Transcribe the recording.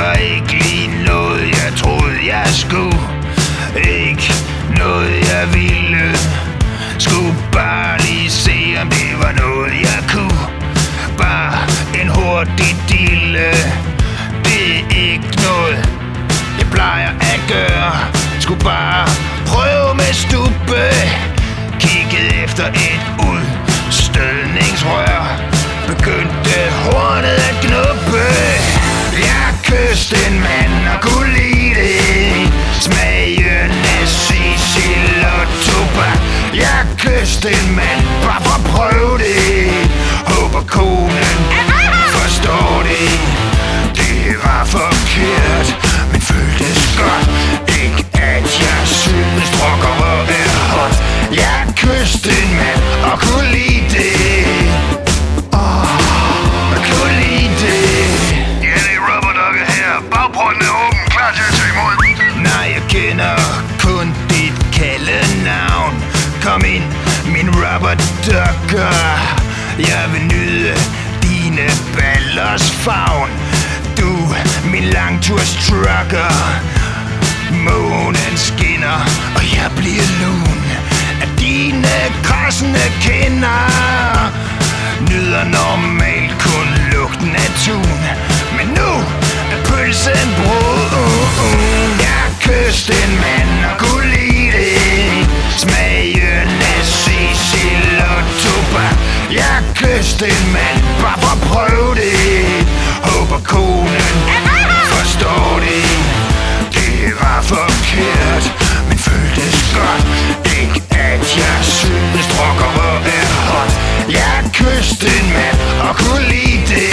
var ikke lige noget jeg troede jeg skulle. Ikke noget jeg ville. Skulle bare lige se om det var noget jeg kunne. Bare en hurtig dille. Det er ikke noget jeg plejer at gøre. Skulle bare prøve med stubbe. Kiggede efter et udstødningsrør. Begyndte hornet at knuppe. Jeg kysste en mand og kunne lide det. Smagen af Cecil og tobak. Jeg kysste en mand bare for at prøve det. Håber konen forstår det. Det var forkert, men føltes godt. Ikke at jeg synes rockere er hot. Jeg kysste en mand og kunne lide det. Kunne lide det. Ja, det er Rubberducky her. Bagporten er åben, klar til at tage imod. Nej, jeg kender kun dit kaldenavn. Kom ind, min rubberducker. Jeg vil nyde dine ballers favn. Du, min langturstrucker. Månen skinner, og jeg bliver lun af dine krassende kinder. Nyder normalt kun lugten af tun, men nu er pølsen brun. Jeg kysste en mand og kunne lide det. Smagen af Cecil og tobak. Jeg kysste en mand bare for at prøve det. Håber konen forstår det. Det var forkert, men føltes godt. Ikke at jeg synes rockere er hot. Jeg kysste en mand og kunne lide det.